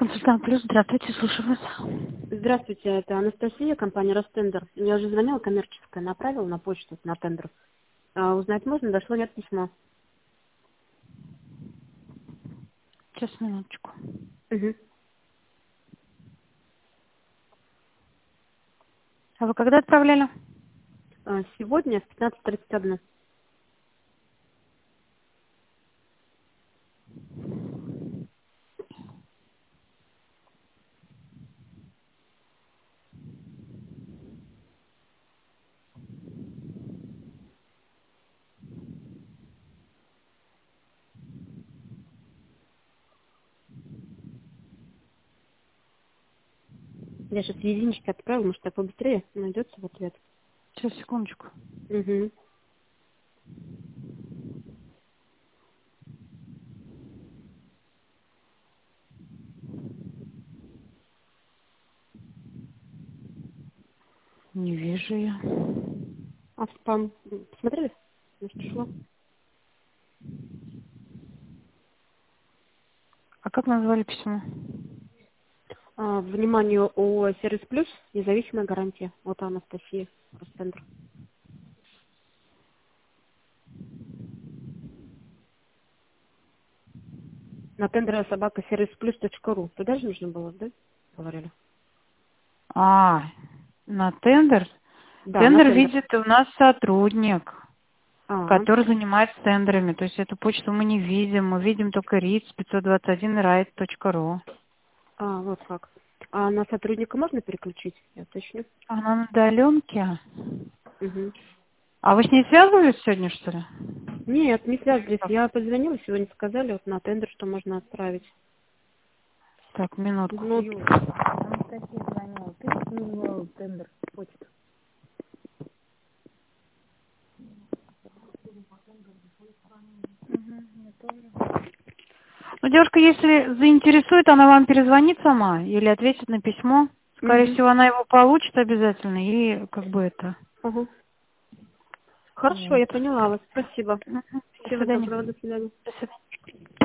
Консультант Плюс, здравствуйте, слушаю вас. Здравствуйте, это Анастасия, компания Ростендер. Я уже звонила, коммерческая, направила на почту, на тендер. Узнать можно, дошло нет письма. Сейчас, минуточку. Угу. А вы когда отправляли? Сегодня в 15:31. Я сейчас в единичке отправила, может, так побыстрее найдется в ответ. Сейчас, секундочку. Угу. Не вижу я. А в спам посмотрели? Может, шло? А как назвали письмо? Внимание, ООО «Сервис Плюс», независимая гарантия. Вот Анастасия, Ростендер. На тендер собака-сервисплюс.ру. Туда же нужно было, да? Говорили. А, на тендер? Да, на Тендер тендер. видит у нас сотрудник, А, который занимается тендерами. То есть эту почту мы не видим. Мы видим только ritz521right.ru. вот как. А на сотрудника можно переключить? Я уточню. Она на удаленке. Угу. А вы с ней связывались сегодня, что ли? Нет, не связывались. Так, Я позвонила, сегодня сказали вот на тендер, что можно отправить. так, минутку. Ну, Юля, Анастасия звонила. Ты сменила тендер почту? Мне тоже. Ну, девушка, если заинтересует, она вам перезвонит сама или ответит на письмо. Скорее угу. всего, она его получит обязательно и как бы это. Ага. Хорошо, Вот. я поняла вас. Спасибо. Мгм. До Всего свидания. доброго, до свидания. До свидания.